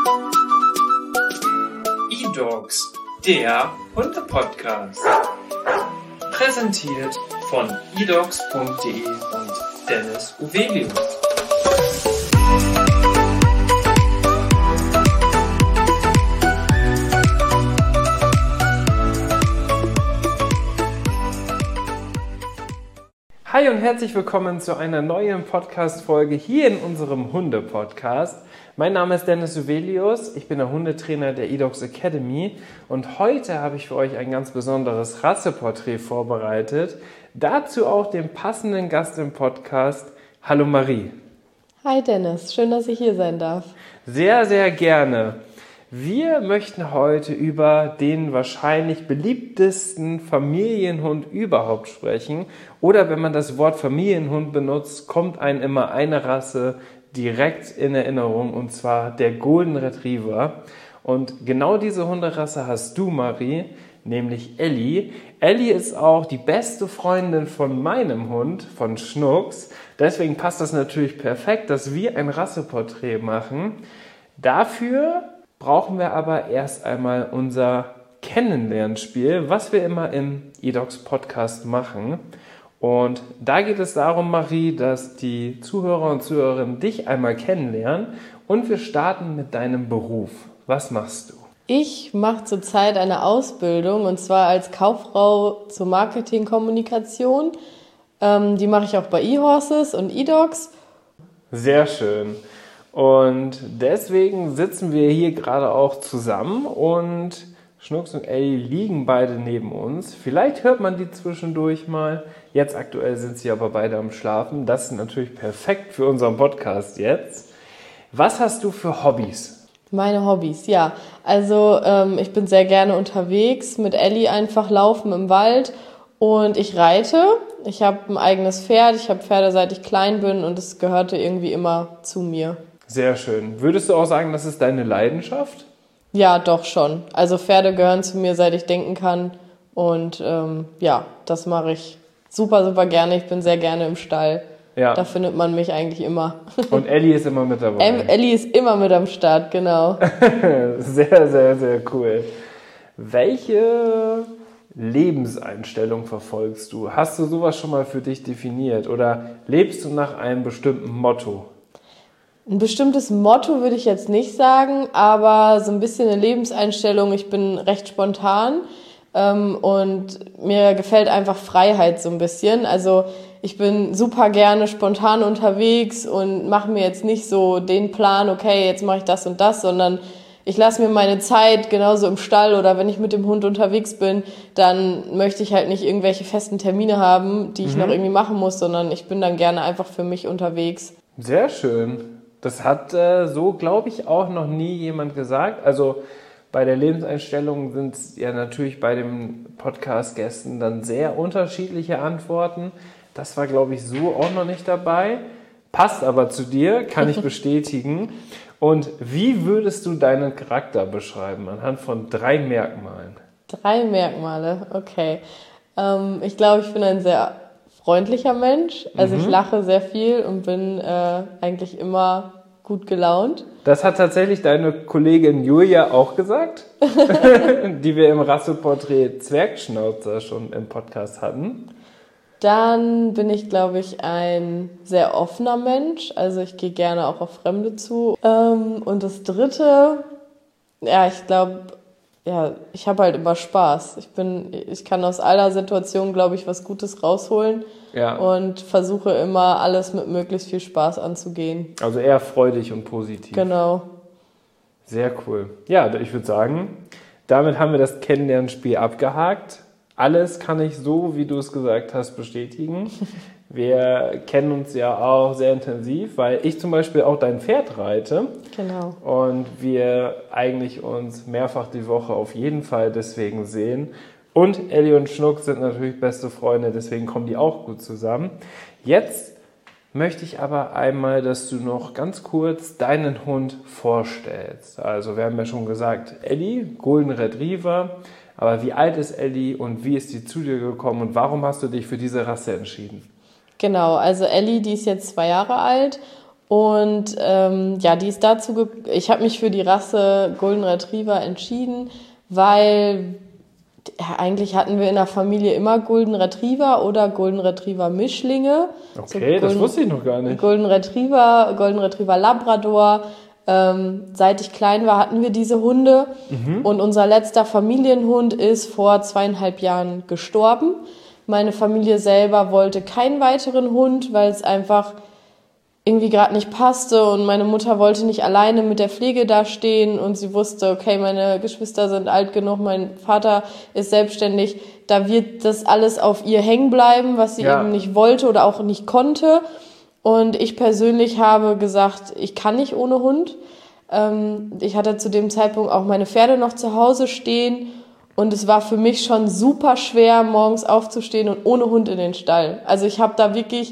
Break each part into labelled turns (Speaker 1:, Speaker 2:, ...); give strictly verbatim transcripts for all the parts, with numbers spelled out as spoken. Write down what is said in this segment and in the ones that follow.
Speaker 1: E-Dogs, der Hunde-Podcast. Präsentiert von e dogs punkt de und Dennis Uvelius. Hi und herzlich willkommen zu einer neuen Podcast-Folge hier in unserem Hunde-Podcast. Mein Name ist Dennis Uvelius, ich bin der Hundetrainer der E-Dogs Academy und heute habe ich für euch ein ganz besonderes Rasseporträt vorbereitet. Dazu auch den passenden Gast im Podcast. Hallo Marie.
Speaker 2: Hi Dennis, schön, dass ich hier sein darf.
Speaker 1: Sehr, sehr gerne. Wir möchten heute über den wahrscheinlich beliebtesten Familienhund überhaupt sprechen. Oder wenn man das Wort Familienhund benutzt, kommt einem immer eine Rasse direkt in Erinnerung, und zwar der Golden Retriever. Und genau diese Hunderasse hast du, Marie, nämlich Ellie. Ellie ist auch die beste Freundin von meinem Hund, von Schnucks. Deswegen passt das natürlich perfekt, dass wir ein Rasseporträt machen. Dafür brauchen wir aber erst einmal unser Kennenlernspiel, was wir immer im E-Dogs Podcast machen. Und da geht es darum, Marie, dass die Zuhörer und Zuhörerinnen dich einmal kennenlernen und wir starten mit deinem Beruf. Was machst du?
Speaker 2: Ich mache zurzeit eine Ausbildung und zwar als Kauffrau zur Marketingkommunikation. Ähm, die mache ich auch bei eHorses und E-Dogs.
Speaker 1: Sehr schön. Und deswegen sitzen wir hier gerade auch zusammen und Schnucks und Ellie liegen beide neben uns. Vielleicht hört man die zwischendurch mal. Jetzt aktuell sind sie aber beide am Schlafen. Das ist natürlich perfekt für unseren Podcast jetzt. Was hast du für Hobbys?
Speaker 2: Meine Hobbys, ja. Also ähm, ich bin sehr gerne unterwegs, mit Ellie einfach laufen im Wald und ich reite. Ich habe ein eigenes Pferd, ich habe Pferde seit ich klein bin und es gehörte irgendwie immer zu mir.
Speaker 1: Sehr schön. Würdest du auch sagen, das ist deine Leidenschaft?
Speaker 2: Ja, doch schon. Also Pferde gehören zu mir, seit ich denken kann. Und ähm, ja, das mache ich super, super gerne. Ich bin sehr gerne im Stall. Ja. Da findet man mich eigentlich immer. Und
Speaker 1: Ellie ist immer mit dabei?
Speaker 2: Ähm, Ellie ist immer mit am Start, genau.
Speaker 1: Sehr, sehr, sehr cool. Welche Lebenseinstellung verfolgst du? Hast du sowas schon mal für dich definiert? Oder lebst du nach einem bestimmten Motto?
Speaker 2: Ein bestimmtes Motto würde ich jetzt nicht sagen, aber so ein bisschen eine Lebenseinstellung. Ich bin recht spontan ähm, und mir gefällt einfach Freiheit so ein bisschen. Also ich bin super gerne spontan unterwegs und mache mir jetzt nicht so den Plan, okay, jetzt mache ich das und das, sondern ich lasse mir meine Zeit genauso im Stall oder wenn ich mit dem Hund unterwegs bin, dann möchte ich halt nicht irgendwelche festen Termine haben, die ich mhm. noch irgendwie machen muss, sondern ich bin dann gerne einfach für mich unterwegs.
Speaker 1: Sehr schön. Das hat äh, so, glaube ich, auch noch nie jemand gesagt. Also bei der Lebenseinstellung sind es ja natürlich bei den Podcast-Gästen dann sehr unterschiedliche Antworten. Das war, glaube ich, so auch noch nicht dabei. Passt aber zu dir, kann ich bestätigen. Und wie würdest du deinen Charakter beschreiben anhand von drei Merkmalen?
Speaker 2: Drei Merkmale, okay. Ähm, ich glaube, ich bin ein sehr freundlicher Mensch. Also mhm. ich lache sehr viel und bin äh, eigentlich immer gut gelaunt.
Speaker 1: Das hat tatsächlich deine Kollegin Julia auch gesagt, die wir im Rasseporträt Zwergschnauzer schon im Podcast hatten.
Speaker 2: Dann bin ich, glaube ich, ein sehr offener Mensch. Also ich gehe gerne auch auf Fremde zu. Ähm, und das Dritte, ja, ich glaube, ja, ich habe halt immer Spaß. Ich bin, ich kann aus aller Situation, glaube ich, was Gutes rausholen. Ja. Und versuche immer, alles mit möglichst viel Spaß anzugehen.
Speaker 1: Also eher freudig und positiv.
Speaker 2: Genau.
Speaker 1: Sehr cool. Ja, ich würde sagen, damit haben wir das Kennenlernspiel abgehakt. Alles kann ich so, wie du es gesagt hast, bestätigen. Wir kennen uns ja auch sehr intensiv, weil ich zum Beispiel auch dein Pferd reite.
Speaker 2: Genau.
Speaker 1: Und wir eigentlich uns mehrfach die Woche auf jeden Fall deswegen sehen. Und Ellie und Schnuck sind natürlich beste Freunde, deswegen kommen die auch gut zusammen. Jetzt möchte ich aber einmal, dass du noch ganz kurz deinen Hund vorstellst. Also wir haben ja schon gesagt, Ellie, Golden Retriever. Aber wie alt ist Ellie und wie ist die zu dir gekommen und warum hast du dich für diese Rasse entschieden?
Speaker 2: Genau, also Ellie, die ist jetzt zwei Jahre alt Und ähm, ja, die ist dazu, ge- ich habe mich für die Rasse Golden Retriever entschieden, weil ja, eigentlich hatten wir in der Familie immer Golden Retriever oder Golden Retriever Mischlinge.
Speaker 1: Okay,
Speaker 2: so
Speaker 1: das
Speaker 2: Golden,
Speaker 1: wusste ich noch gar nicht.
Speaker 2: Golden Retriever, Golden Retriever Labrador. Ähm, seit ich klein war, hatten wir diese Hunde. Mhm. Und unser letzter Familienhund ist vor zweieinhalb Jahren gestorben. Meine Familie selber wollte keinen weiteren Hund, weil es einfach irgendwie gerade nicht passte und meine Mutter wollte nicht alleine mit der Pflege dastehen und sie wusste, okay, meine Geschwister sind alt genug, mein Vater ist selbstständig, da wird das alles auf ihr hängen bleiben, was sie
Speaker 1: Ja.
Speaker 2: eben nicht wollte oder auch nicht konnte. Und ich persönlich habe gesagt, ich kann nicht ohne Hund. Ähm, ich hatte zu dem Zeitpunkt auch meine Pferde noch zu Hause stehen und es war für mich schon super schwer, morgens aufzustehen und ohne Hund in den Stall. Also ich habe da wirklich...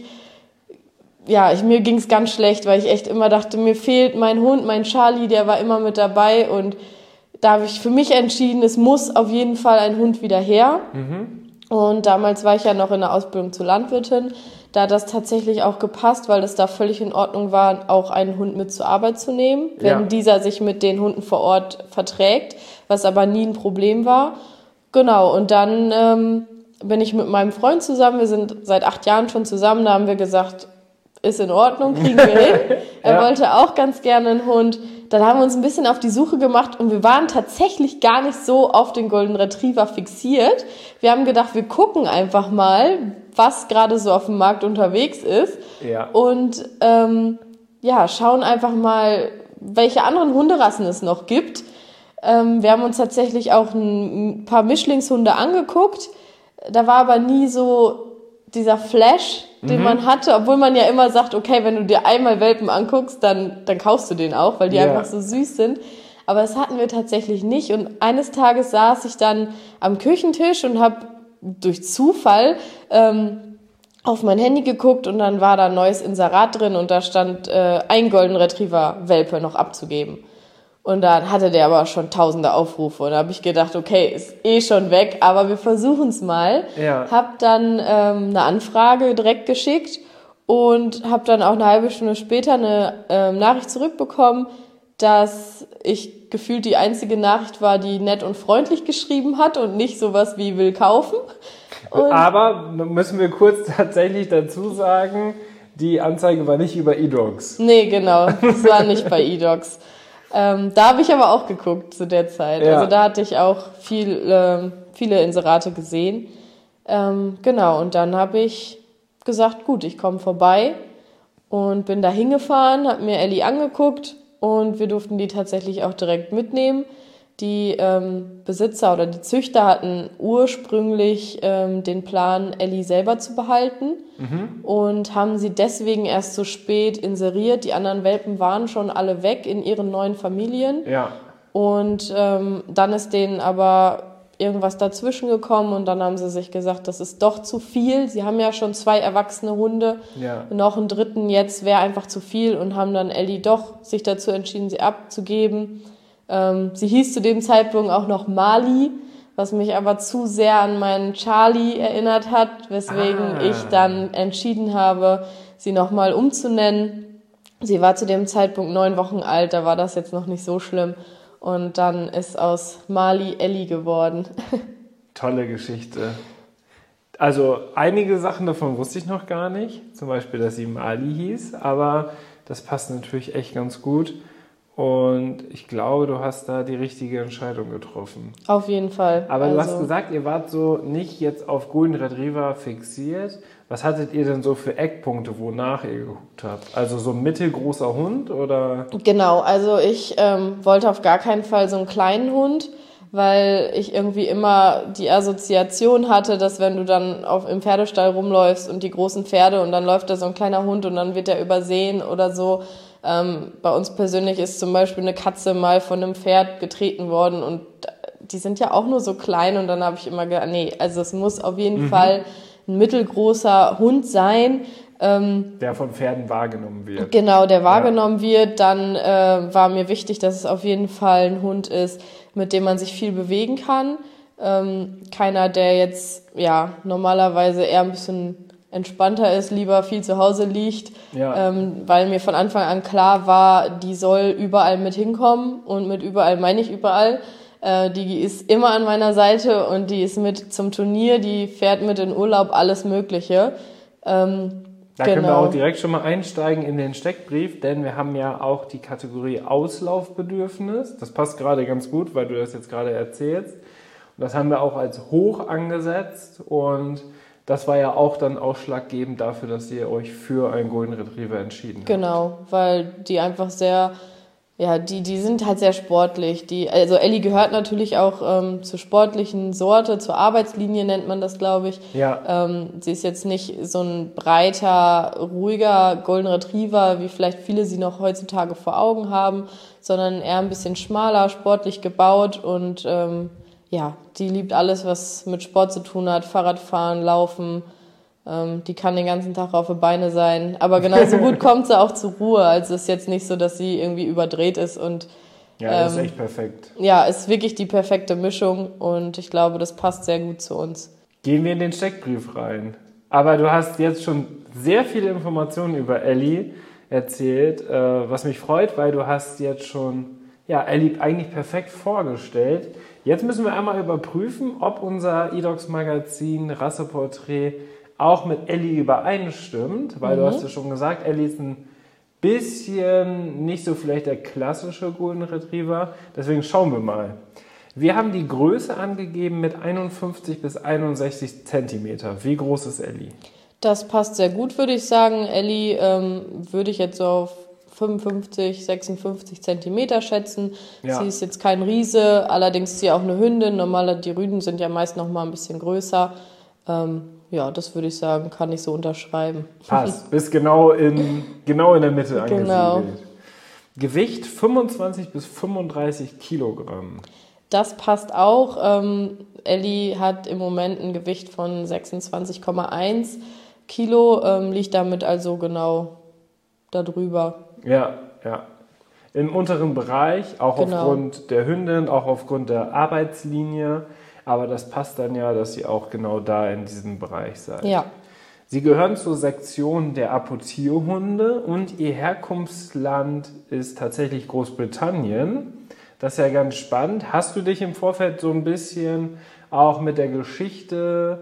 Speaker 2: Ja, ich, mir ging's ganz schlecht, weil ich echt immer dachte, mir fehlt mein Hund, mein Charlie, der war immer mit dabei und da habe ich für mich entschieden, es muss auf jeden Fall ein Hund wieder her. Mhm. Und damals war ich ja noch in der Ausbildung zur Landwirtin, da hat das tatsächlich auch gepasst, weil es da völlig in Ordnung war, auch einen Hund mit zur Arbeit zu nehmen, wenn
Speaker 1: Ja.
Speaker 2: dieser sich mit den Hunden vor Ort verträgt, was aber nie ein Problem war. Genau, und dann ähm, bin ich mit meinem Freund zusammen, wir sind seit acht Jahren schon zusammen, da haben wir gesagt, ist in Ordnung, kriegen wir hin. Er
Speaker 1: Ja.
Speaker 2: wollte auch ganz gerne einen Hund. Dann haben wir uns ein bisschen auf die Suche gemacht und wir waren tatsächlich gar nicht so auf den Golden Retriever fixiert. Wir haben gedacht, wir gucken einfach mal, was gerade so auf dem Markt unterwegs ist.
Speaker 1: Ja.
Speaker 2: Und ähm, ja, schauen einfach mal, welche anderen Hunderassen es noch gibt. Ähm, wir haben uns tatsächlich auch ein, ein paar Mischlingshunde angeguckt. Da war aber nie so dieser Flash, den mhm. man hatte, obwohl man ja immer sagt, okay, wenn du dir einmal Welpen anguckst, dann, dann kaufst du den auch, weil die
Speaker 1: Ja.
Speaker 2: einfach so süß sind. Aber das hatten wir tatsächlich nicht. Und eines Tages saß ich dann am Küchentisch und habe durch Zufall ähm, auf mein Handy geguckt und dann war da ein neues Inserat drin und da stand äh, ein Golden Retriever Welpe noch abzugeben. Und dann hatte der aber schon tausende Aufrufe. Und da habe ich gedacht, okay, ist eh schon weg, aber wir versuchen es mal.
Speaker 1: Ja.
Speaker 2: Hab dann ähm, eine Anfrage direkt geschickt und habe dann auch eine halbe Stunde später eine ähm, Nachricht zurückbekommen, dass ich gefühlt die einzige Nachricht war, die nett und freundlich geschrieben hat und nicht sowas wie will kaufen. Und
Speaker 1: Aber müssen wir kurz tatsächlich dazu sagen, die Anzeige war nicht über eDogs.
Speaker 2: nee, genau, das war nicht bei eDogs. Ähm, da habe ich aber auch geguckt zu der Zeit.
Speaker 1: Ja.
Speaker 2: Also da hatte ich auch viel, ähm, viele Inserate gesehen. Ähm, genau, und dann habe ich gesagt, gut, ich komme vorbei und bin da hingefahren, habe mir Ellie angeguckt und wir durften die tatsächlich auch direkt mitnehmen. Die ähm, Besitzer oder die Züchter hatten ursprünglich ähm, den Plan, Ellie selber zu behalten mhm. und haben sie deswegen erst so spät inseriert. Die anderen Welpen waren schon alle weg in ihren neuen Familien.
Speaker 1: Ja.
Speaker 2: Und ähm, dann ist denen aber irgendwas dazwischen gekommen und dann haben sie sich gesagt, das ist doch zu viel. Sie haben ja schon zwei erwachsene Hunde,
Speaker 1: Ja.
Speaker 2: noch einen dritten, jetzt wäre einfach zu viel und haben dann Ellie doch sich dazu entschieden, sie abzugeben. Ähm, sie hieß zu dem Zeitpunkt auch noch Mali, was mich aber zu sehr an meinen Charlie erinnert hat, weswegen
Speaker 1: Ah.
Speaker 2: ich dann entschieden habe, sie nochmal umzunennen. Sie war zu dem Zeitpunkt neun Wochen alt, da war das jetzt noch nicht so schlimm. Und dann ist aus Mali Ellie geworden.
Speaker 1: Tolle Geschichte. Also einige Sachen davon wusste ich noch gar nicht. Zum Beispiel, dass sie Mali hieß, aber das passt natürlich echt ganz gut. Und ich glaube, du hast da die richtige Entscheidung getroffen.
Speaker 2: Auf jeden Fall.
Speaker 1: Aber
Speaker 2: also,
Speaker 1: du hast gesagt, ihr wart so nicht jetzt auf Golden Retriever fixiert. Was hattet ihr denn so für Eckpunkte, wonach ihr geguckt habt? Also so ein mittelgroßer Hund oder?
Speaker 2: Genau, also ich ähm, wollte auf gar keinen Fall so einen kleinen Hund, weil ich irgendwie immer die Assoziation hatte, dass wenn du dann auf, im Pferdestall rumläufst und die großen Pferde und dann läuft da so ein kleiner Hund und dann wird er übersehen oder so. Ähm, bei uns persönlich ist zum Beispiel eine Katze mal von einem Pferd getreten worden und die sind ja auch nur so klein und dann habe ich immer gedacht, nee, also es muss auf jeden mhm. Fall ein mittelgroßer Hund sein. Ähm,
Speaker 1: der von Pferden wahrgenommen wird.
Speaker 2: Genau, der wahrgenommen ja. wird. Dann äh, war mir wichtig, dass es auf jeden Fall ein Hund ist, mit dem man sich viel bewegen kann. Ähm, keiner, der jetzt ja normalerweise eher ein bisschen entspannter ist, lieber viel zu Hause liegt,
Speaker 1: ja.
Speaker 2: ähm, weil mir von Anfang an klar war, die soll überall mit hinkommen und mit überall meine ich überall. Äh, die ist immer an meiner Seite und die ist mit zum Turnier, die fährt mit in Urlaub, alles Mögliche. Ähm,
Speaker 1: Da
Speaker 2: genau.
Speaker 1: können wir auch direkt schon mal einsteigen in den Steckbrief, denn wir haben ja auch die Kategorie Auslaufbedürfnis. Das passt gerade ganz gut, weil du das jetzt gerade erzählst. Und das haben wir auch als hoch angesetzt und das war ja auch dann ausschlaggebend dafür, dass ihr euch für einen Golden Retriever entschieden habt.
Speaker 2: Genau, weil die einfach sehr, ja, die, die sind halt sehr sportlich. Die, also Ellie gehört natürlich auch ähm, zur sportlichen Sorte, zur Arbeitslinie nennt man das, glaube ich.
Speaker 1: Ja.
Speaker 2: Ähm, sie ist jetzt nicht so ein breiter, ruhiger Golden Retriever, wie vielleicht viele sie noch heutzutage vor Augen haben, sondern eher ein bisschen schmaler, sportlich gebaut und ähm, ja, die liebt alles, was mit Sport zu tun hat, Fahrradfahren, Laufen. Ähm, die kann den ganzen Tag auf die Beine sein. Aber genauso gut kommt sie auch zur Ruhe. Also es ist jetzt nicht so, dass sie irgendwie überdreht ist. Und,
Speaker 1: ja, das
Speaker 2: ähm,
Speaker 1: ist echt perfekt.
Speaker 2: Ja, ist wirklich die perfekte Mischung und ich glaube, das passt sehr gut zu uns.
Speaker 1: Gehen wir in den Steckbrief rein. Aber du hast jetzt schon sehr viele Informationen über Ellie erzählt, äh, was mich freut, weil du hast jetzt schon ja, Ellie eigentlich perfekt vorgestellt. Jetzt müssen wir einmal überprüfen, ob unser eDogs Magazin Rasseporträt auch mit Ellie übereinstimmt, weil mhm. du hast ja schon gesagt, Ellie ist ein bisschen nicht so vielleicht der klassische Golden Retriever. Deswegen schauen wir mal. Wir haben die Größe angegeben mit einundfünfzig bis einundsechzig Zentimeter. Wie groß ist Ellie?
Speaker 2: Das passt sehr gut, würde ich sagen. Ellie ähm, würde ich jetzt so auf fünfundfünfzig, sechsundfünfzig Zentimeter schätzen. Ja. Sie ist jetzt kein Riese, allerdings ist sie auch eine Hündin. Normalerweise die Rüden sind ja meist noch mal ein bisschen größer. Ähm, ja, das würde ich sagen, kann ich so unterschreiben.
Speaker 1: Passt, bis genau in, genau in der Mitte angesiedelt.
Speaker 2: Genau.
Speaker 1: Gewicht fünfundzwanzig bis fünfunddreißig Kilogramm.
Speaker 2: Das passt auch. Ähm, Ellie hat im Moment ein Gewicht von sechsundzwanzig Komma eins Kilo, ähm, liegt damit also genau darüber.
Speaker 1: Ja, ja. Im unteren Bereich, auch genau. Aufgrund der Hündin, auch aufgrund der Arbeitslinie. Aber das passt dann ja, dass ihr auch genau da in diesem Bereich seid.
Speaker 2: Ja.
Speaker 1: Sie gehören zur Sektion der Apportierhunde und ihr Herkunftsland ist tatsächlich Großbritannien. Das ist ja ganz spannend. Hast du dich im Vorfeld so ein bisschen auch mit der Geschichte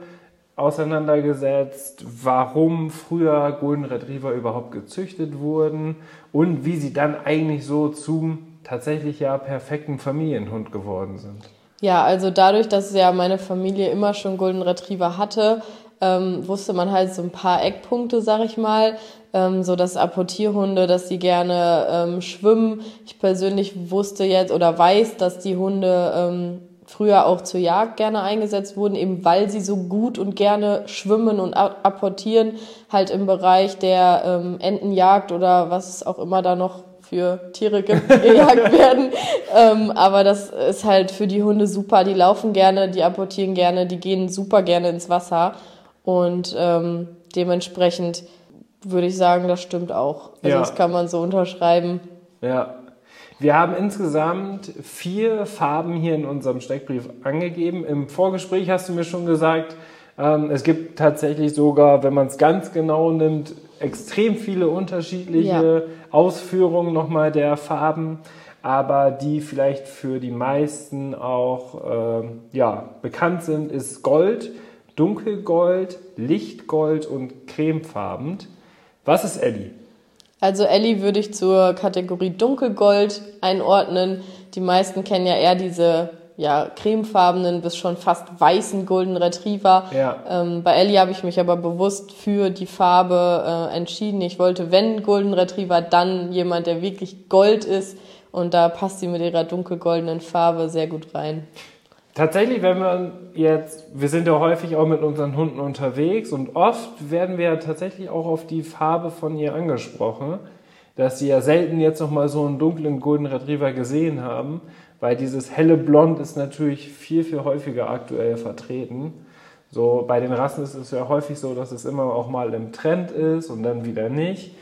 Speaker 1: auseinandergesetzt, warum früher Golden Retriever überhaupt gezüchtet wurden und wie sie dann eigentlich so zum tatsächlich ja perfekten Familienhund geworden sind?
Speaker 2: Ja, also dadurch, dass ja meine Familie immer schon Golden Retriever hatte, ähm, wusste man halt so ein paar Eckpunkte, sag ich mal, ähm, so dass Apportierhunde, dass die gerne ähm, schwimmen. Ich persönlich wusste jetzt oder weiß, dass die Hunde ähm, früher auch zur Jagd gerne eingesetzt wurden, eben weil sie so gut und gerne schwimmen und apportieren, halt im Bereich der ähm, Entenjagd oder was es auch immer da noch für Tiere gibt, die gejagt werden. Ähm, aber das ist halt für die Hunde super. Die laufen gerne, die apportieren gerne, die gehen super gerne ins Wasser. Und ähm, dementsprechend würde ich sagen, das stimmt auch. Also ja. Das kann man so unterschreiben.
Speaker 1: Ja. Wir haben insgesamt vier Farben hier in unserem Steckbrief angegeben. Im Vorgespräch hast du mir schon gesagt, ähm, es gibt tatsächlich sogar, wenn man es ganz genau nimmt, extrem viele unterschiedliche ja. Ausführungen nochmal der Farben, aber die vielleicht für die meisten auch äh, ja, bekannt sind, ist Gold, Dunkelgold, Lichtgold und cremefarben. Was ist Ellie?
Speaker 2: Also Ellie würde ich zur Kategorie Dunkelgold einordnen. Die meisten kennen ja eher diese ja, cremefarbenen bis schon fast weißen Golden Retriever. Ja. Ähm, bei Ellie habe ich mich aber bewusst für die Farbe äh, entschieden. Ich wollte, wenn Golden Retriever, dann jemand, der wirklich Gold ist. Und da passt sie mit ihrer dunkelgoldenen Farbe sehr gut rein.
Speaker 1: Tatsächlich, wenn wir jetzt, wir sind ja häufig auch mit unseren Hunden unterwegs und oft werden wir ja tatsächlich auch auf die Farbe von ihr angesprochen, dass sie ja selten jetzt nochmal so einen dunklen Golden Retriever gesehen haben, weil dieses helle Blond ist natürlich viel, viel häufiger aktuell vertreten. So bei den Rassen ist es ja häufig so, dass es immer auch mal im Trend ist und dann wieder nicht.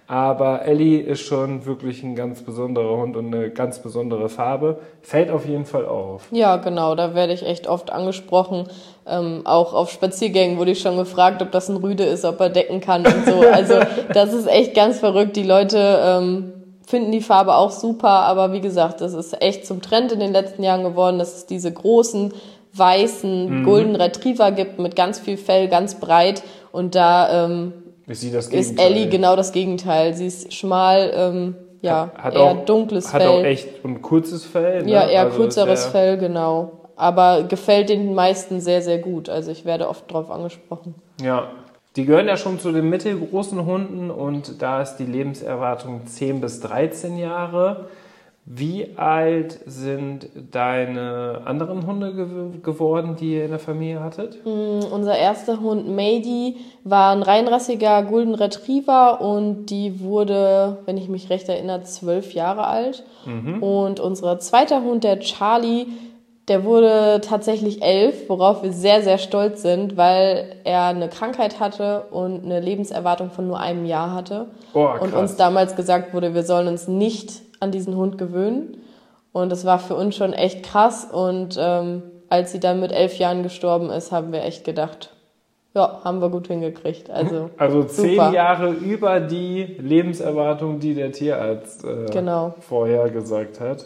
Speaker 1: Aber Ellie ist schon wirklich ein ganz besonderer Hund und eine ganz besondere Farbe. Fällt auf jeden Fall auf.
Speaker 2: Ja, genau, da werde ich echt oft angesprochen. Ähm, auch auf Spaziergängen wurde ich schon gefragt, ob das ein Rüde ist, ob er decken kann und so. Also das ist echt ganz verrückt. Die Leute ähm, finden die Farbe auch super, aber wie gesagt, das ist echt zum Trend in den letzten Jahren geworden, dass es diese großen, weißen mhm. Golden Retriever gibt mit ganz viel Fell, ganz breit. Und da ähm,
Speaker 1: ist, sie das
Speaker 2: ist Ellie genau das Gegenteil. Sie ist schmal, ähm, ja,
Speaker 1: hat, hat
Speaker 2: eher
Speaker 1: auch,
Speaker 2: dunkles
Speaker 1: hat
Speaker 2: Fell.
Speaker 1: Hat auch echt ein kurzes Fell. Ne?
Speaker 2: Ja, eher
Speaker 1: also
Speaker 2: kürzeres Fell, genau. Aber gefällt den meisten sehr, sehr gut. Also ich werde oft drauf angesprochen.
Speaker 1: Ja, die gehören ja schon zu den mittelgroßen Hunden und da ist die Lebenserwartung zehn bis dreizehn Jahre. Wie alt sind deine anderen Hunde gew- geworden, die ihr in der Familie hattet?
Speaker 2: Mm, unser erster Hund, Mady, war ein reinrassiger Golden Retriever und die wurde, wenn ich mich recht erinnere, zwölf Jahre alt. Mhm. Und unser zweiter Hund, der Charlie, der wurde tatsächlich elf, worauf wir sehr, sehr stolz sind, weil er eine Krankheit hatte und eine Lebenserwartung von nur einem Jahr hatte.
Speaker 1: Oh, krass.
Speaker 2: Und uns damals gesagt wurde, wir sollen uns nicht an diesen Hund gewöhnen. Und das war für uns schon echt krass. Und ähm, als sie dann mit elf Jahren gestorben ist, haben wir echt gedacht, ja, haben wir gut hingekriegt. Also,
Speaker 1: also zehn
Speaker 2: super.
Speaker 1: Jahre über die Lebenserwartung, die der Tierarzt äh,
Speaker 2: genau.
Speaker 1: vorher gesagt hat.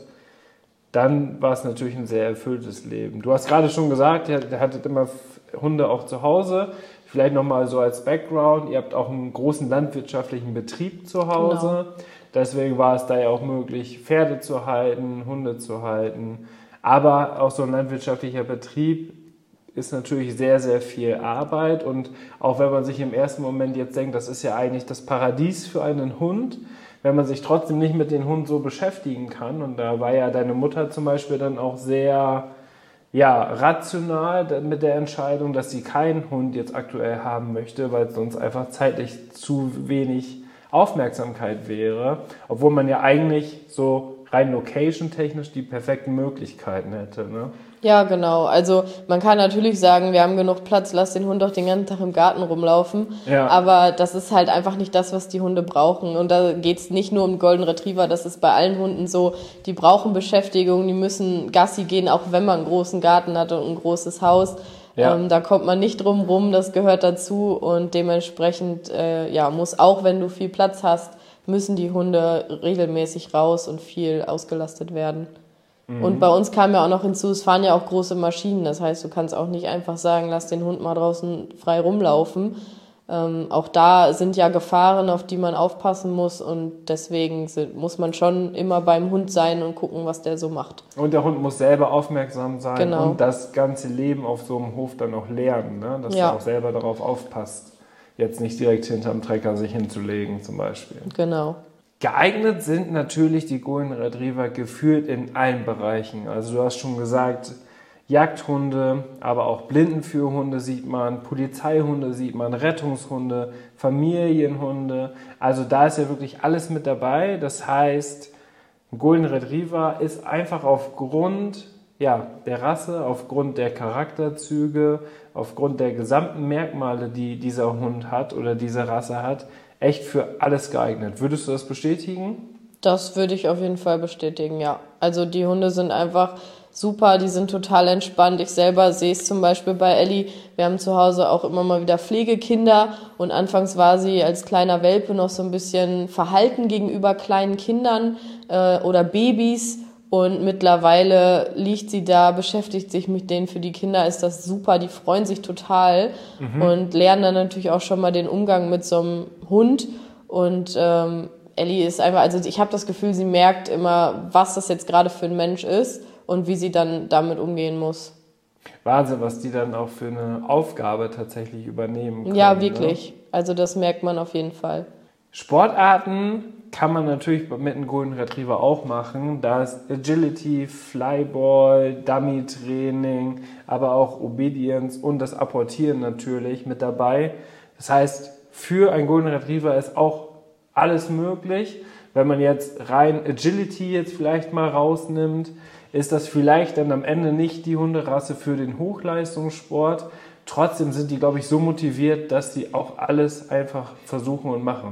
Speaker 1: Dann war es natürlich ein sehr erfülltes Leben. Du hast gerade schon gesagt, ihr hattet immer Hunde auch zu Hause. Vielleicht nochmal so als Background, ihr habt auch einen großen landwirtschaftlichen Betrieb zu Hause. Genau. Deswegen war es da ja auch möglich, Pferde zu halten, Hunde zu halten. Aber auch so ein landwirtschaftlicher Betrieb ist natürlich sehr, sehr viel Arbeit. Und auch wenn man sich im ersten Moment jetzt denkt, das ist ja eigentlich das Paradies für einen Hund, wenn man sich trotzdem nicht mit dem Hund so beschäftigen kann. Und da war ja deine Mutter zum Beispiel dann auch sehr ja, rational mit der Entscheidung, dass sie keinen Hund jetzt aktuell haben möchte, weil es sonst einfach zeitlich zu wenig Aufmerksamkeit wäre. Obwohl man ja eigentlich so rein location-technisch die perfekten Möglichkeiten hätte, ne?
Speaker 2: Ja, genau. Also man kann natürlich sagen, wir haben genug Platz, lass den Hund doch den ganzen Tag im Garten rumlaufen. Ja. Aber das ist halt einfach nicht das, was die Hunde brauchen. Und da geht's nicht nur um Golden Retriever, das ist bei allen Hunden so. Die brauchen Beschäftigung, die müssen Gassi gehen, auch wenn man einen großen Garten hat und ein großes Haus. Ja. Ähm, da kommt man nicht drum rum, das gehört dazu. Und dementsprechend äh, ja, muss auch, wenn du viel Platz hast, müssen die Hunde regelmäßig raus und viel ausgelastet werden. Und bei uns kam ja auch noch hinzu, es fahren ja auch große Maschinen. Das heißt, du kannst auch nicht einfach sagen, lass den Hund mal draußen frei rumlaufen. Ähm, auch da sind ja Gefahren, auf die man aufpassen muss. Und deswegen sind, muss man schon immer beim Hund sein und gucken, was der so macht.
Speaker 1: Und der Hund muss selber aufmerksam sein
Speaker 2: genau.
Speaker 1: und das ganze Leben auf so einem Hof dann auch lernen, ne? Dass ja. er auch selber darauf aufpasst, jetzt nicht direkt hinterm Trecker sich hinzulegen zum Beispiel.
Speaker 2: Genau.
Speaker 1: Geeignet sind natürlich die Golden Retriever gefühlt in allen Bereichen. Also du hast schon gesagt, Jagdhunde, aber auch Blindenführhunde sieht man, Polizeihunde sieht man, Rettungshunde, Familienhunde. Also da ist ja wirklich alles mit dabei. Das heißt, ein Golden Retriever ist einfach aufgrund ja, der Rasse, aufgrund der Charakterzüge, aufgrund der gesamten Merkmale, die dieser Hund hat oder diese Rasse hat, echt für alles geeignet. Würdest du das bestätigen?
Speaker 2: Das würde ich auf jeden Fall bestätigen, ja. Also die Hunde sind einfach super, die sind total entspannt. Ich selber sehe es zum Beispiel bei Ellie. Wir haben zu Hause auch immer mal wieder Pflegekinder und anfangs war sie als kleiner Welpe noch so ein bisschen verhalten gegenüber kleinen Kindern äh, oder Babys. Und mittlerweile liegt sie da, beschäftigt sich mit denen. Für die Kinder ist das super, die freuen sich total mhm. und lernen dann natürlich auch schon mal den Umgang mit so einem Hund. Und ähm, Ellie ist einfach, also ich habe das Gefühl, sie merkt immer, was das jetzt gerade für ein Mensch ist und wie sie dann damit umgehen muss.
Speaker 1: Wahnsinn, was die dann auch für eine Aufgabe tatsächlich übernehmen können.
Speaker 2: Ja, wirklich. Ne? Also das merkt man auf jeden Fall.
Speaker 1: Sportarten kann man natürlich mit einem Golden Retriever auch machen. Da ist Agility, Flyball, Dummy-Training, aber auch Obedience und das Apportieren natürlich mit dabei. Das heißt, für einen Golden Retriever ist auch alles möglich. Wenn man jetzt rein Agility jetzt vielleicht mal rausnimmt, ist das vielleicht dann am Ende nicht die Hunderasse für den Hochleistungssport. Trotzdem sind die, glaube ich, so motiviert, dass sie auch alles einfach versuchen und machen, ne?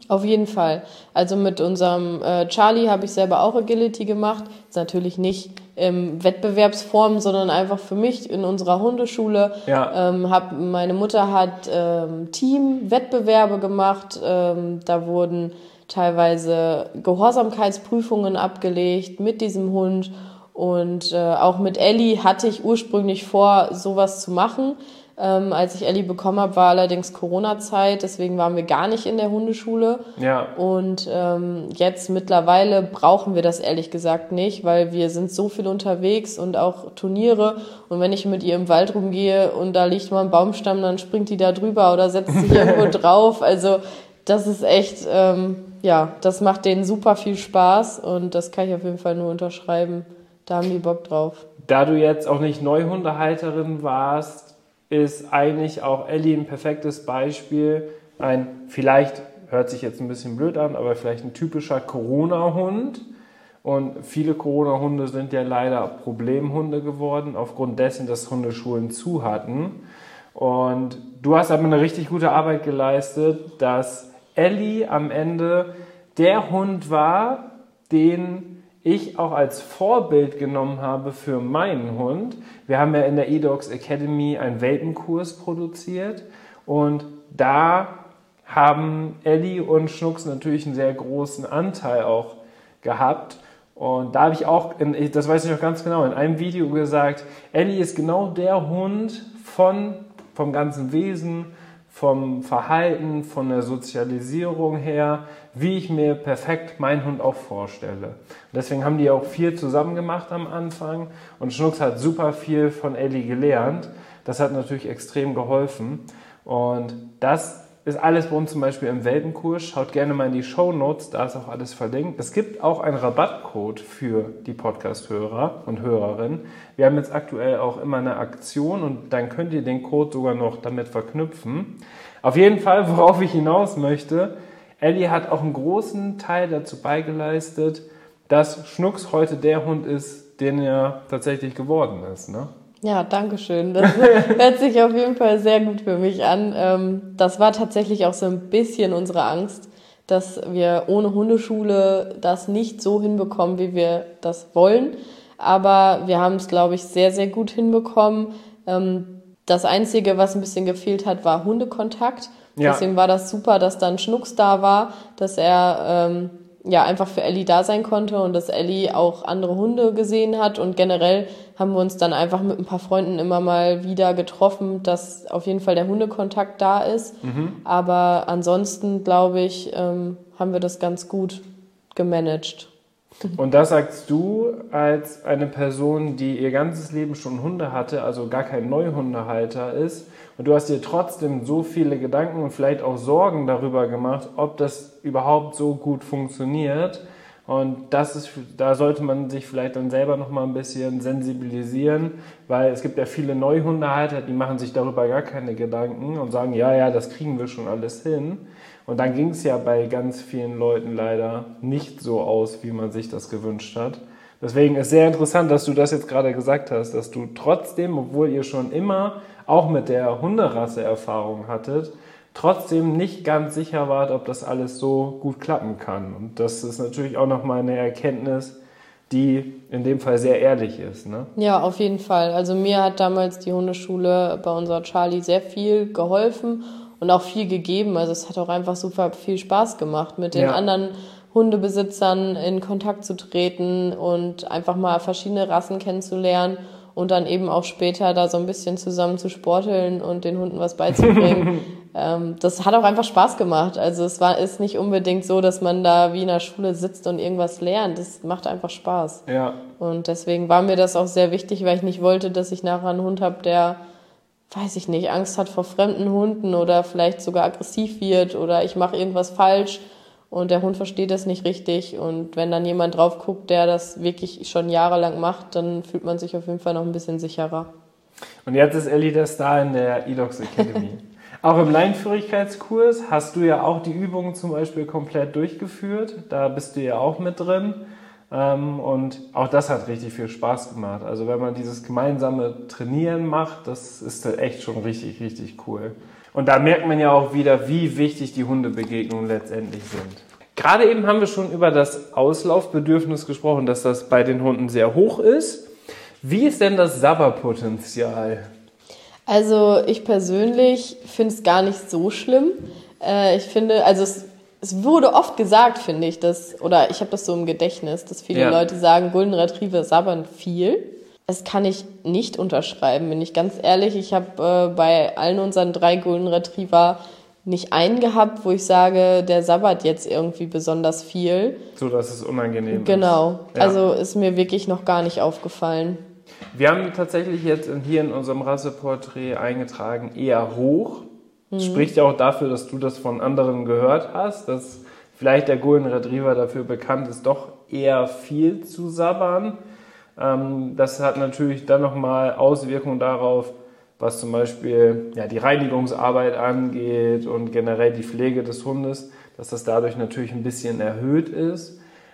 Speaker 2: Auf jeden Fall. Also mit unserem äh, Charlie habe ich selber auch Agility gemacht. Ist natürlich nicht im Wettbewerbsform, sondern einfach für mich in unserer Hundeschule.
Speaker 1: Ja.
Speaker 2: Ähm, hab, meine Mutter hat ähm, Team-Wettbewerbe gemacht. Ähm, da wurden teilweise Gehorsamkeitsprüfungen abgelegt mit diesem Hund. Und äh, auch mit Ellie hatte ich ursprünglich vor, sowas zu machen. Ähm, als ich Ellie bekommen habe, war allerdings Corona-Zeit, deswegen waren wir gar nicht in der Hundeschule.
Speaker 1: Ja.
Speaker 2: Und ähm, jetzt mittlerweile brauchen wir das ehrlich gesagt nicht, weil wir sind so viel unterwegs und auch Turniere. Und wenn ich mit ihr im Wald rumgehe und da liegt mal ein Baumstamm, dann springt die da drüber oder setzt sich irgendwo drauf. Also das ist echt, ähm, ja, das macht denen super viel Spaß und das kann ich auf jeden Fall nur unterschreiben. Da haben die Bock drauf.
Speaker 1: Da du jetzt auch nicht Neuhundehalterin warst, ist eigentlich auch Ellie ein perfektes Beispiel. Ein, vielleicht, hört sich jetzt ein bisschen blöd an, aber vielleicht ein typischer Corona-Hund. Und viele Corona-Hunde sind ja leider Problemhunde geworden, aufgrund dessen, dass Hundeschulen zu hatten. Und du hast aber eine richtig gute Arbeit geleistet, dass Ellie am Ende der Hund war, den ich auch als Vorbild genommen habe für meinen Hund. Wir haben ja in der eDogs Academy einen Welpenkurs produziert und da haben Ellie und Schnucks natürlich einen sehr großen Anteil auch gehabt. Und da habe ich auch, in, das weiß ich noch ganz genau, in einem Video gesagt, Ellie ist genau der Hund von, vom ganzen Wesen, vom Verhalten, von der Sozialisierung her, wie ich mir perfekt meinen Hund auch vorstelle. Und deswegen haben die auch viel zusammen gemacht am Anfang und Schnucks hat super viel von Ellie gelernt. Das hat natürlich extrem geholfen und das ist alles bei uns zum Beispiel im Welpenkurs. Schaut gerne mal in die Shownotes, da ist auch alles verlinkt. Es gibt auch einen Rabattcode für die Podcast-Hörer und Hörerinnen. Wir haben jetzt aktuell auch immer eine Aktion und dann könnt ihr den Code sogar noch damit verknüpfen. Auf jeden Fall, worauf ich hinaus möchte, Ellie hat auch einen großen Teil dazu beigeleistet, dass Schnucks heute der Hund ist, den er tatsächlich geworden ist, ne?
Speaker 2: Ja, danke schön. Das hört sich auf jeden Fall sehr gut für mich an. Das war tatsächlich auch so ein bisschen unsere Angst, dass wir ohne Hundeschule das nicht so hinbekommen, wie wir das wollen. Aber wir haben es, glaube ich, sehr, sehr gut hinbekommen. Das Einzige, was ein bisschen gefehlt hat, war Hundekontakt. Ja. Deswegen war das super, dass dann Schnucks da war, dass er ähm, ja einfach für Ellie da sein konnte und dass Ellie auch andere Hunde gesehen hat. Und generell haben wir uns dann einfach mit ein paar Freunden immer mal wieder getroffen, dass auf jeden Fall der Hundekontakt da ist. Mhm. Aber ansonsten, glaube ich, ähm, haben wir das ganz gut gemanagt.
Speaker 1: Und das sagst du als eine Person, die ihr ganzes Leben schon Hunde hatte, also gar kein Neuhundehalter ist. Und du hast dir trotzdem so viele Gedanken und vielleicht auch Sorgen darüber gemacht, ob das überhaupt so gut funktioniert. Und das ist, da sollte man sich vielleicht dann selber noch mal ein bisschen sensibilisieren, weil es gibt ja viele Neuhundehalter, die machen sich darüber gar keine Gedanken und sagen, ja, ja, das kriegen wir schon alles hin. Und dann ging es ja bei ganz vielen Leuten leider nicht so aus, wie man sich das gewünscht hat. Deswegen ist sehr interessant, dass du das jetzt gerade gesagt hast, dass du trotzdem, obwohl ihr schon immer auch mit der Hunderasse Erfahrung hattet, trotzdem nicht ganz sicher wart, ob das alles so gut klappen kann. Und das ist natürlich auch nochmal eine Erkenntnis, die in dem Fall sehr ehrlich ist, ne?
Speaker 2: Ja, auf jeden Fall. Also mir hat damals die Hundeschule bei unserer Charlie sehr viel geholfen und auch viel gegeben. Also es hat auch einfach super viel Spaß gemacht, mit den ja. anderen Hundebesitzern in Kontakt zu treten und einfach mal verschiedene Rassen kennenzulernen und dann eben auch später da so ein bisschen zusammen zu sporteln und den Hunden was beizubringen. ähm, das hat auch einfach Spaß gemacht. Also es war ist nicht unbedingt so, dass man da wie in der Schule sitzt und irgendwas lernt. Das macht einfach Spaß.
Speaker 1: Ja.
Speaker 2: Und deswegen war mir das auch sehr wichtig, weil ich nicht wollte, dass ich nachher einen Hund habe, der, weiß ich nicht, Angst hat vor fremden Hunden oder vielleicht sogar aggressiv wird oder ich mache irgendwas falsch und der Hund versteht das nicht richtig. Und wenn dann jemand drauf guckt, der das wirklich schon jahrelang macht, dann fühlt man sich auf jeden Fall noch ein bisschen sicherer.
Speaker 1: Und jetzt ist Ellie der Star in der eDogs Academy. Auch im Leinenführigkeitskurs hast du ja auch die Übungen zum Beispiel komplett durchgeführt. Da bist du ja auch mit drin. Und auch das hat richtig viel Spaß gemacht. Also wenn man dieses gemeinsame Trainieren macht, das ist echt schon richtig, richtig cool. Und da merkt man ja auch wieder, wie wichtig die Hundebegegnungen letztendlich sind. Gerade eben haben wir schon über das Auslaufbedürfnis gesprochen, dass das bei den Hunden sehr hoch ist. Wie ist denn das Sabberpotenzial?
Speaker 2: Also ich persönlich finde es gar nicht so schlimm. Äh, ich finde, also es, es wurde oft gesagt, finde ich, dass, oder ich habe das so im Gedächtnis, dass viele ja. Leute sagen, Golden Retriever sabbern viel. Das kann ich nicht unterschreiben, bin ich ganz ehrlich. Ich habe äh, bei allen unseren drei Golden Retriever nicht einen gehabt, wo ich sage, der sabbert jetzt irgendwie besonders viel.
Speaker 1: So, dass es unangenehm
Speaker 2: genau.
Speaker 1: ist. Genau,
Speaker 2: ja. Also ist mir wirklich noch gar nicht aufgefallen.
Speaker 1: Wir haben tatsächlich jetzt hier in unserem Rasseporträt eingetragen, eher hoch. Mhm. Spricht ja auch dafür, dass du das von anderen gehört hast, dass vielleicht der Golden Retriever dafür bekannt ist, doch eher viel zu sabbern. Das hat natürlich dann nochmal Auswirkungen darauf, was zum Beispiel ja, die Reinigungsarbeit angeht und generell die Pflege des Hundes, dass das dadurch natürlich ein bisschen erhöht ist.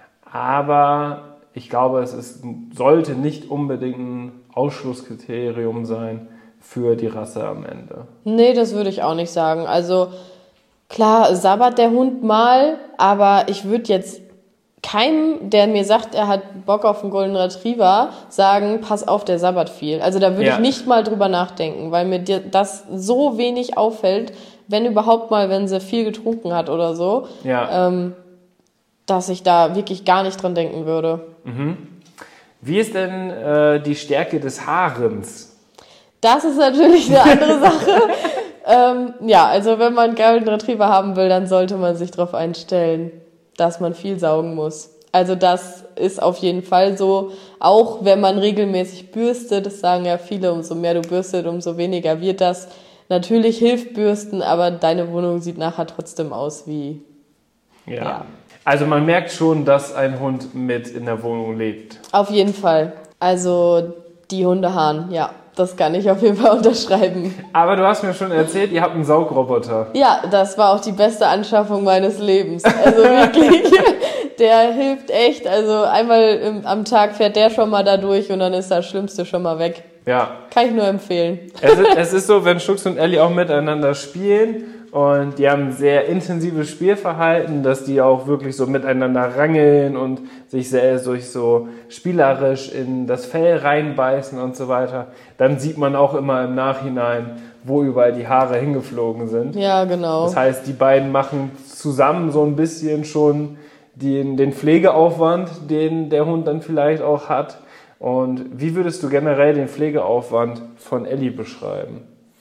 Speaker 1: Aber ich glaube, es ist, sollte nicht unbedingt ein Ausschlusskriterium sein für die Rasse am Ende.
Speaker 2: Nee, das würde ich auch nicht sagen. Also klar, sabbert der Hund mal, aber ich würde jetzt keinem, der mir sagt, er hat Bock auf einen Golden Retriever, sagen, pass auf, der sabbert viel. Also da würde ja. ich nicht mal drüber nachdenken, weil mir das so wenig auffällt, wenn überhaupt mal, wenn sie viel getrunken hat oder so, ja. ähm, dass ich da wirklich gar nicht dran denken würde.
Speaker 1: Mhm. Wie ist denn äh, die Stärke des Haarens?
Speaker 2: Das ist natürlich eine andere Sache. ähm, ja, also wenn man einen Golden Retriever haben will, dann sollte man sich darauf einstellen, dass man viel saugen muss. Also das ist auf jeden Fall so, auch wenn man regelmäßig bürstet, das sagen ja viele, umso mehr du bürstet, umso weniger wird das. Natürlich hilft Bürsten, aber deine Wohnung sieht nachher trotzdem aus wie...
Speaker 1: Ja. ja. Also man merkt schon, dass ein Hund mit in der Wohnung lebt.
Speaker 2: Auf jeden Fall. Also die Hundehaaren, ja. Das kann ich auf jeden Fall unterschreiben.
Speaker 1: Aber du hast mir schon erzählt, ihr habt einen Saugroboter.
Speaker 2: Ja, das war auch die beste Anschaffung meines Lebens. Also wirklich, der hilft echt. Also einmal im, am Tag fährt der schon mal da durch und dann ist das Schlimmste schon mal weg. Ja. Kann ich nur empfehlen.
Speaker 1: Es ist, es ist so, wenn Schux und Ellie auch miteinander spielen und die haben ein sehr intensives Spielverhalten, dass die auch wirklich so miteinander rangeln und sich sehr durch so spielerisch in das Fell reinbeißen und so weiter, dann sieht man auch immer im Nachhinein, wo überall die Haare hingeflogen sind.
Speaker 2: Ja, genau.
Speaker 1: Das heißt, die beiden machen zusammen so ein bisschen schon den, den Pflegeaufwand, den der Hund dann vielleicht auch hat. Und wie würdest du generell den Pflegeaufwand von Ellie beschreiben?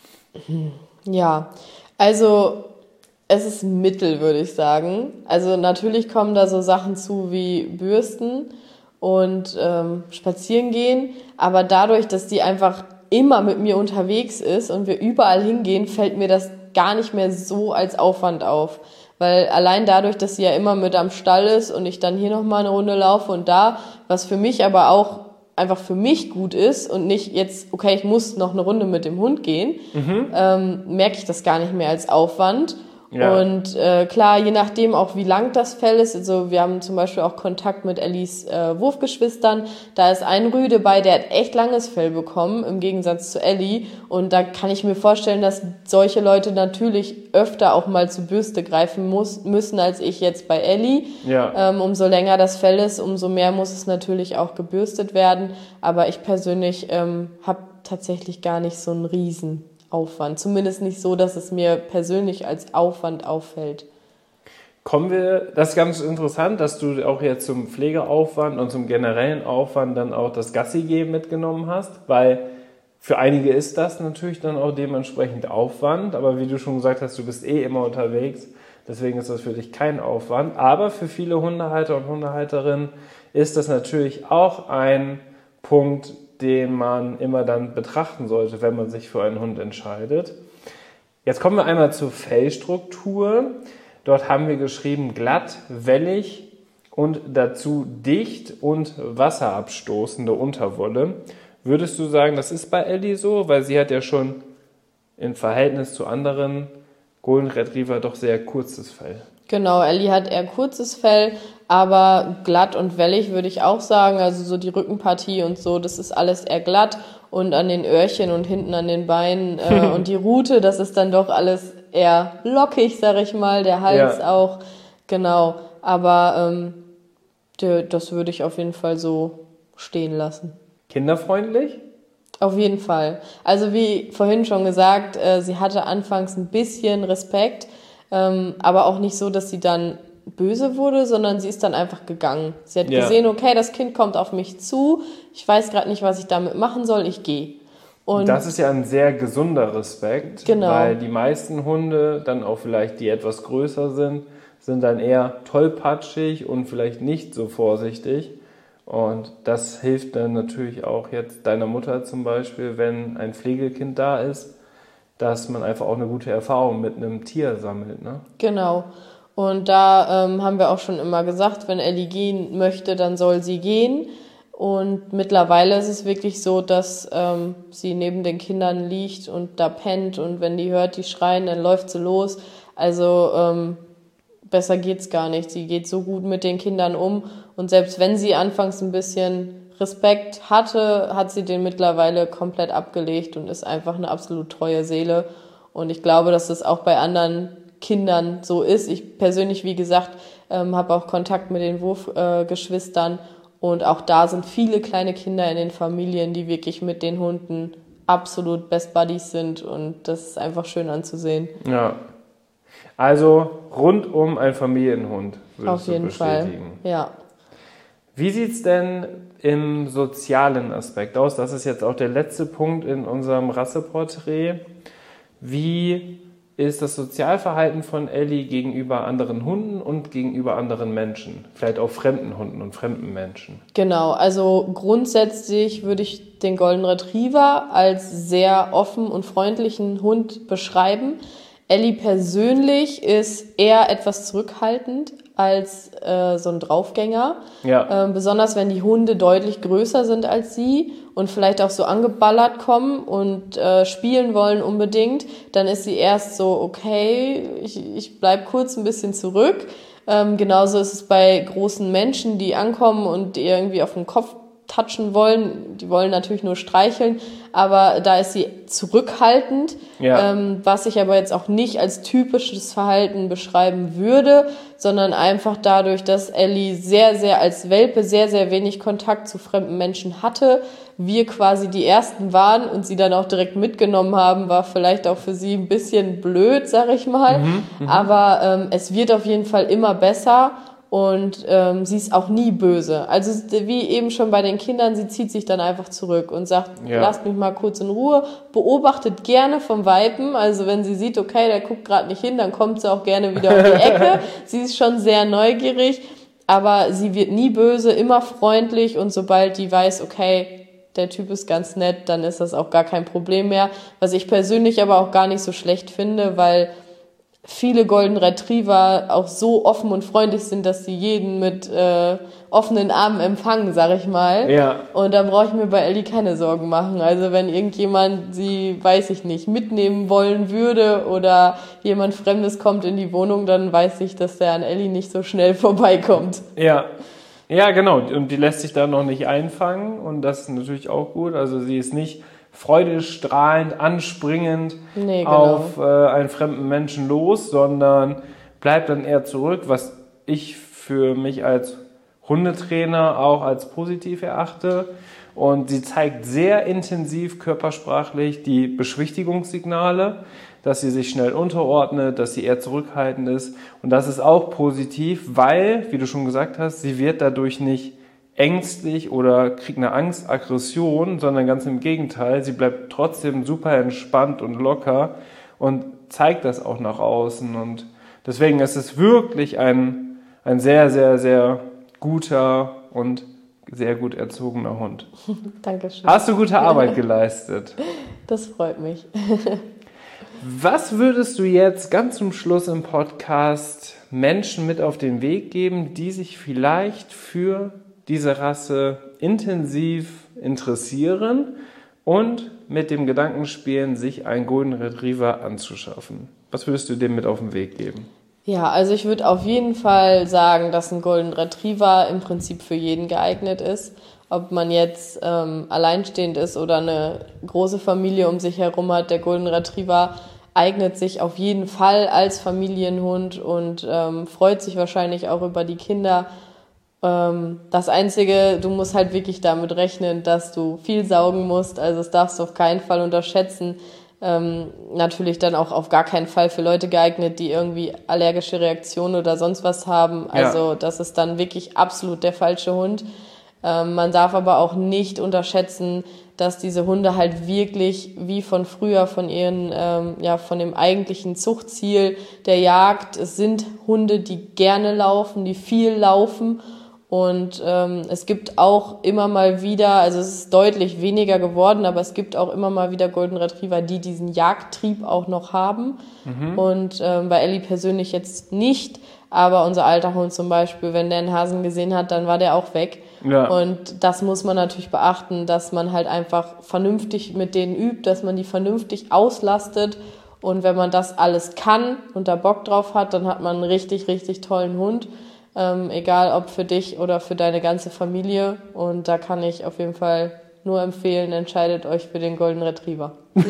Speaker 2: Ja, also es ist mittel, würde ich sagen. Also natürlich kommen da so Sachen zu wie Bürsten und ähm, spazieren gehen, aber dadurch, dass die einfach immer mit mir unterwegs ist und wir überall hingehen, fällt mir das gar nicht mehr so als Aufwand auf. Weil allein dadurch, dass sie ja immer mit am Stall ist und ich dann hier nochmal eine Runde laufe und da, was für mich aber auch einfach für mich gut ist und nicht jetzt, okay, ich muss noch eine Runde mit dem Hund gehen, mhm. ähm, merke ich das gar nicht mehr als Aufwand. Ja. Und äh, klar, je nachdem auch wie lang das Fell ist, also wir haben zum Beispiel auch Kontakt mit Ellies äh, Wurfgeschwistern, da ist ein Rüde bei, der hat echt langes Fell bekommen, im Gegensatz zu Ellie, und da kann ich mir vorstellen, dass solche Leute natürlich öfter auch mal zur Bürste greifen muss, müssen als ich jetzt bei Ellie. Ja. Ähm, umso länger das Fell ist, umso mehr muss es natürlich auch gebürstet werden, aber ich persönlich ähm, habe tatsächlich gar nicht so einen riesen Aufwand. Zumindest nicht so, dass es mir persönlich als Aufwand auffällt.
Speaker 1: Kommen wir, das ist ganz interessant, dass du auch jetzt zum Pflegeaufwand und zum generellen Aufwand dann auch das Gassi-Gehen mitgenommen hast, weil für einige ist das natürlich dann auch dementsprechend Aufwand, aber wie du schon gesagt hast, du bist eh immer unterwegs, deswegen ist das für dich kein Aufwand, aber für viele Hundehalter und Hundehalterinnen ist das natürlich auch ein Punkt, den man immer dann betrachten sollte, wenn man sich für einen Hund entscheidet. Jetzt kommen wir einmal zur Fellstruktur. Dort haben wir geschrieben glatt, wellig und dazu dicht und wasserabstoßende Unterwolle. Würdest du sagen, das ist bei Ellie so? Weil sie hat ja schon im Verhältnis zu anderen Golden Retriever doch sehr kurzes Fell.
Speaker 2: Genau, Ellie hat eher kurzes Fell, aber glatt und wellig würde ich auch sagen. Also so die Rückenpartie und so, das ist alles eher glatt. und an den Öhrchen und hinten an den Beinen äh, und die Rute, das ist dann doch alles eher lockig, sag ich mal, der Hals
Speaker 1: ja.
Speaker 2: auch, genau, aber ähm, der, das würde ich auf jeden Fall so stehen lassen.
Speaker 1: Kinderfreundlich?
Speaker 2: Auf jeden Fall. Also wie vorhin schon gesagt, äh, sie hatte anfangs ein bisschen Respekt, ähm, aber auch nicht so, dass sie dann böse wurde, sondern sie ist dann einfach gegangen. Sie hat ja. gesehen, okay, das Kind kommt auf mich zu, ich weiß gerade nicht, was ich damit machen soll, ich gehe.
Speaker 1: Und das ist ja ein sehr gesunder Respekt,
Speaker 2: genau.
Speaker 1: weil die meisten Hunde, dann auch vielleicht die etwas größer sind, sind dann eher tollpatschig und vielleicht nicht so vorsichtig. Und das hilft dann natürlich auch jetzt deiner Mutter zum Beispiel, wenn ein Pflegekind da ist, dass man einfach auch eine gute Erfahrung mit einem Tier sammelt, ne?
Speaker 2: Genau. Und da ähm, haben wir auch schon immer gesagt, wenn Ellie gehen möchte, dann soll sie gehen. Und mittlerweile ist es wirklich so, dass ähm, sie neben den Kindern liegt und da pennt. Und wenn die hört, die schreien, dann läuft sie los. Also ähm, besser geht's gar nicht. Sie geht so gut mit den Kindern um. Und selbst wenn sie anfangs ein bisschen Respekt hatte, hat sie den mittlerweile komplett abgelegt und ist einfach eine absolut treue Seele. Und ich glaube, dass das auch bei anderen Kindern so ist. Ich persönlich, wie gesagt, ähm, habe auch Kontakt mit den Wurfgeschwistern. Äh, und auch da sind viele kleine Kinder in den Familien, die wirklich mit den Hunden absolut Best Buddies sind. Und das ist einfach schön anzusehen.
Speaker 1: Ja. Also rundum ein Familienhund, würdest
Speaker 2: Auf jeden
Speaker 1: du bestätigen.
Speaker 2: Fall, ja.
Speaker 1: Wie sieht es denn im sozialen Aspekt aus? Das ist jetzt auch der letzte Punkt in unserem Rasseporträt. Wie ist das Sozialverhalten von Ellie gegenüber anderen Hunden und gegenüber anderen Menschen? Vielleicht auch fremden Hunden und fremden Menschen.
Speaker 2: Genau, also grundsätzlich würde ich den Golden Retriever als sehr offen und freundlichen Hund beschreiben. Ellie persönlich ist eher etwas zurückhaltend als äh, so ein Draufgänger.
Speaker 1: Ja.
Speaker 2: Ähm, besonders wenn die Hunde deutlich größer sind als sie und vielleicht auch so angeballert kommen und äh, spielen wollen unbedingt, dann ist sie erst so, okay, ich, ich bleib kurz ein bisschen zurück. Ähm, genauso ist es bei großen Menschen, die ankommen und die irgendwie auf den Kopf touchen wollen. Die wollen natürlich nur streicheln, aber da ist sie zurückhaltend,
Speaker 1: ja.
Speaker 2: ähm, was ich aber jetzt auch nicht als typisches Verhalten beschreiben würde, sondern einfach dadurch, dass Ellie sehr, sehr als Welpe sehr, sehr wenig Kontakt zu fremden Menschen hatte, wir quasi die Ersten waren und sie dann auch direkt mitgenommen haben, war vielleicht auch für sie ein bisschen blöd, sag ich mal,
Speaker 1: mhm,
Speaker 2: aber ähm, es wird auf jeden Fall immer besser. Und ähm, sie ist auch nie böse. Also wie eben schon bei den Kindern, sie zieht sich dann einfach zurück und sagt, ja. lasst mich mal kurz in Ruhe, beobachtet gerne vom Welpen. Also wenn sie sieht, okay, der guckt gerade nicht hin, dann kommt sie auch gerne wieder um die Ecke. Sie ist schon sehr neugierig, aber sie wird nie böse, immer freundlich. Und sobald die weiß, okay, der Typ ist ganz nett, dann ist das auch gar kein Problem mehr. Was ich persönlich aber auch gar nicht so schlecht finde, weil viele Golden Retriever auch so offen und freundlich sind, dass sie jeden mit äh, offenen Armen empfangen, sag ich mal.
Speaker 1: Ja.
Speaker 2: Und da brauche ich mir bei Ellie keine Sorgen machen. Also wenn irgendjemand sie, weiß ich nicht, mitnehmen wollen würde oder jemand Fremdes kommt in die Wohnung, dann weiß ich, dass der an Ellie nicht so schnell vorbeikommt.
Speaker 1: Ja. Ja, genau. Und die lässt sich da noch nicht einfangen und das ist natürlich auch gut. Also sie ist nicht freudestrahlend, anspringend
Speaker 2: nee, genau.
Speaker 1: auf äh, einen fremden Menschen los, sondern bleibt dann eher zurück, was ich für mich als Hundetrainer auch als positiv erachte. Und sie zeigt sehr intensiv körpersprachlich die Beschwichtigungssignale, dass sie sich schnell unterordnet, dass sie eher zurückhaltend ist. Und das ist auch positiv, weil, wie du schon gesagt hast, sie wird dadurch nicht ängstlich oder kriegt eine Angst, Aggression, sondern ganz im Gegenteil, sie bleibt trotzdem super entspannt und locker und zeigt das auch nach außen. Und deswegen ist es wirklich ein, ein sehr, sehr, sehr guter und sehr gut erzogener Hund.
Speaker 2: Dankeschön.
Speaker 1: Hast du gute Arbeit geleistet?
Speaker 2: Das freut mich.
Speaker 1: Was würdest du jetzt ganz zum Schluss im Podcast Menschen mit auf den Weg geben, die sich vielleicht für diese Rasse intensiv interessieren und mit dem Gedanken spielen, sich einen Golden Retriever anzuschaffen? Was würdest du dem mit auf den Weg geben?
Speaker 2: Ja, also ich würde auf jeden Fall sagen, dass ein Golden Retriever im Prinzip für jeden geeignet ist. ob man jetzt ähm, alleinstehend ist oder eine große Familie um sich herum hat. Der Golden Retriever eignet sich auf jeden Fall als Familienhund und ähm, freut sich wahrscheinlich auch über die Kinder. Ähm, das Einzige, du musst halt wirklich damit rechnen, dass du viel saugen musst. Also das darfst du auf keinen Fall unterschätzen. Ähm, natürlich dann auch auf gar keinen Fall für Leute geeignet, die irgendwie allergische Reaktionen oder sonst was haben. Also ja. Das ist dann wirklich absolut der falsche Hund. Ähm, man darf aber auch nicht unterschätzen, dass diese Hunde halt wirklich wie von früher von ihren, ähm, ja, von dem eigentlichen Zuchtziel der Jagd, es sind Hunde, die gerne laufen, die viel laufen. Und ähm, es gibt auch immer mal wieder, also es ist deutlich weniger geworden, aber es gibt auch immer mal wieder Golden Retriever, die diesen Jagdtrieb auch noch haben. Mhm. Und ähm, bei Ellie persönlich jetzt nicht, aber unser alter Hund zum Beispiel, wenn der einen Hasen gesehen hat, dann war der auch weg. Ja. Und das muss man natürlich beachten, dass man halt einfach vernünftig mit denen übt, dass man die vernünftig auslastet. Und wenn man das alles kann und da Bock drauf hat, dann hat man einen richtig, richtig tollen Hund. Ähm, egal ob für dich oder für deine ganze Familie. Und da kann ich auf jeden Fall nur empfehlen, entscheidet euch für den Golden Retriever.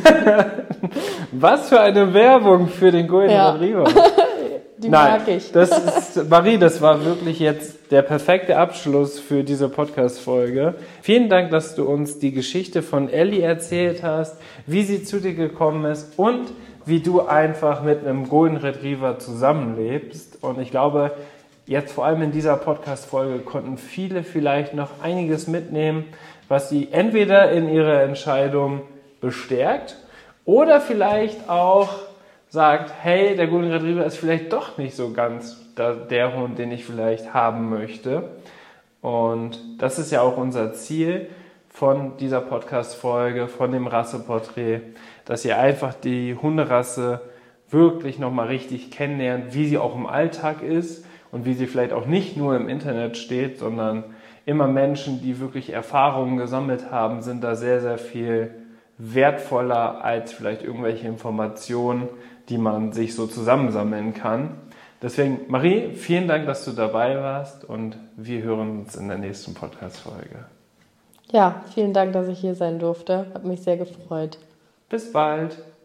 Speaker 1: Was für eine Werbung für den Golden ja. Retriever.
Speaker 2: Die Nein, mag ich.
Speaker 1: Das ist, Marie, das war wirklich jetzt der perfekte Abschluss für diese Podcast-Folge. Vielen Dank, dass du uns die Geschichte von Ellie erzählt hast, wie sie zu dir gekommen ist und wie du einfach mit einem Golden Retriever zusammenlebst. Und ich glaube, jetzt vor allem in dieser Podcast-Folge konnten viele vielleicht noch einiges mitnehmen, was sie entweder in ihrer Entscheidung bestärkt oder vielleicht auch sagt, hey, der Golden Retriever ist vielleicht doch nicht so ganz der Hund, den ich vielleicht haben möchte. Und das ist ja auch unser Ziel von dieser Podcast-Folge, von dem Rasseporträt, dass ihr einfach die Hunderasse wirklich nochmal richtig kennenlernt, wie sie auch im Alltag ist. Und wie sie vielleicht auch nicht nur im Internet steht, sondern immer Menschen, die wirklich Erfahrungen gesammelt haben, sind da sehr, sehr viel wertvoller als vielleicht irgendwelche Informationen, die man sich so zusammensammeln kann. Deswegen, Marie, vielen Dank, dass du dabei warst und wir hören uns in der nächsten Podcast-Folge.
Speaker 2: Ja, vielen Dank, dass ich hier sein durfte. Hat mich sehr gefreut.
Speaker 1: Bis bald.